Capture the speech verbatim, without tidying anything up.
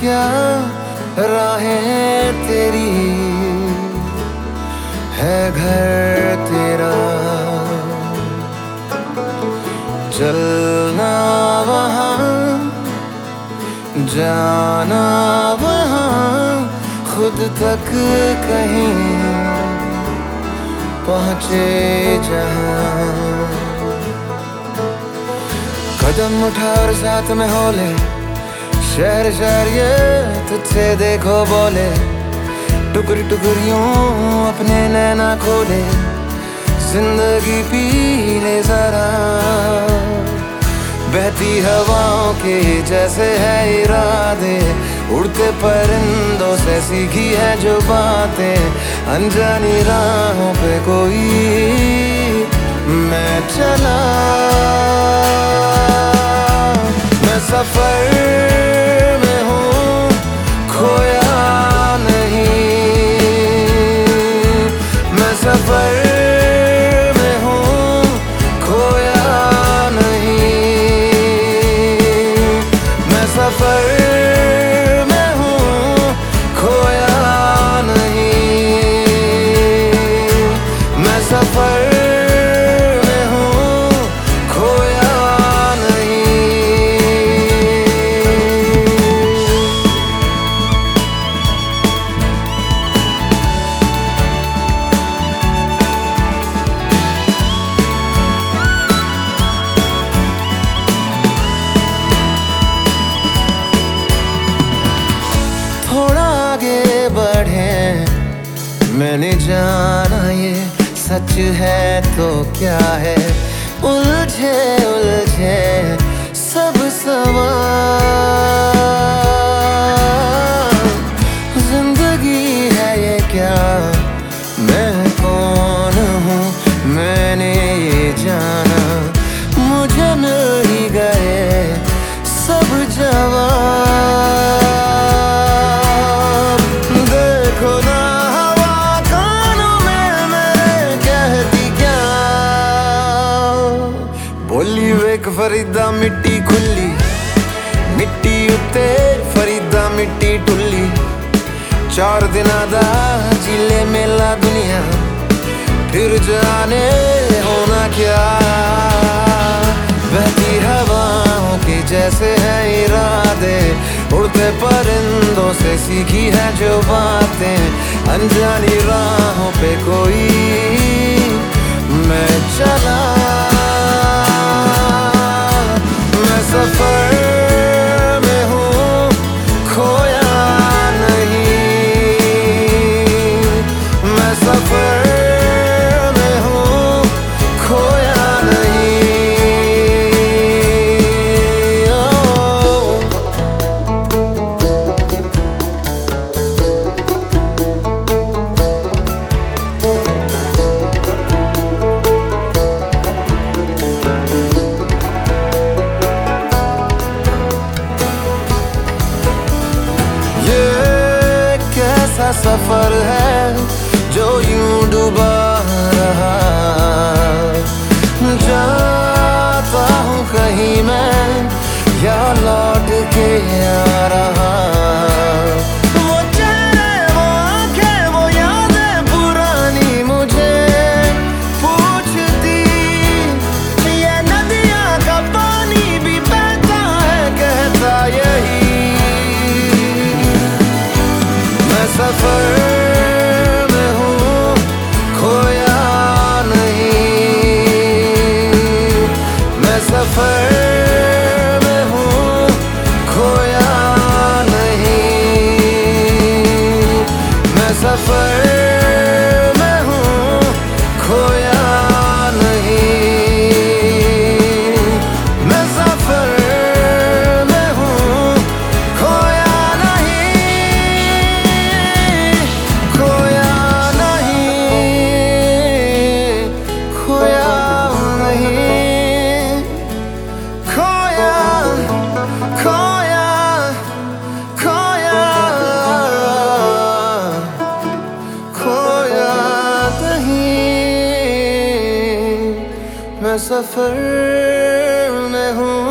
क्या राहें तेरी है घर तेरा, चलना वहाँ जाना वहाँ, खुद तक कहीं पहुँचे जहाँ। कदम उठा और साथ में हो ले, शहर शहर ये तुझसे देखो बोले, टुकड़ी टुकड़ियों अपने नैना खोले, जिंदगी पी ले जरा। बहती हवाओं के जैसे है इरादे, उड़ते परिंदों से सीखी है जो बातें, अनजानी राहों पे कोई मैं चला। मैं सफर में हूँ खोया नहीं, मैं सफर में हूँ खोया नहीं, मैं सफर में हूँ खोया नहीं, मैं सफर मैंने जाना ये सच है तो क्या है, उलझे उलझे सब सवाल। जिंदगी है ये क्या, मैं कौन हूँ मैंने ये जाना, मुझे मिल ही गए सब जवाब। देखो ना बोली वेख फरीदा मिट्टी खुली, मिट्टी उत्ते फरीदा मिट्टी टुल्ली, चार दिना दा जिले मेला दुनिया, फिर जाने होना क्या। बहती हवाओं के जैसे है इरादे, उड़ते परिंदों से सीखी है जो बातें, अनजानी राहों पे कोई मैं चला। सफर में हूँ खोया नहीं, मैं सफर में हूँ खोया नहीं। ऐसा सफर है जो यूं डूबा रहा, जाता हूँ कहीं मैं या लौट के आ रहा। वो चेहरे वो आंखें वो यादें पुरानी मुझे पूछती, ये नदियाँ का पानी भी बहता है कहता यही। मैं सफर में हूँ खोया नहीं, मैं सफर में हूँ खोया नहीं, मैं सफर में हूँ खोया नहीं, मैं सफर में हूँ खोया मैं सफर में हूँ।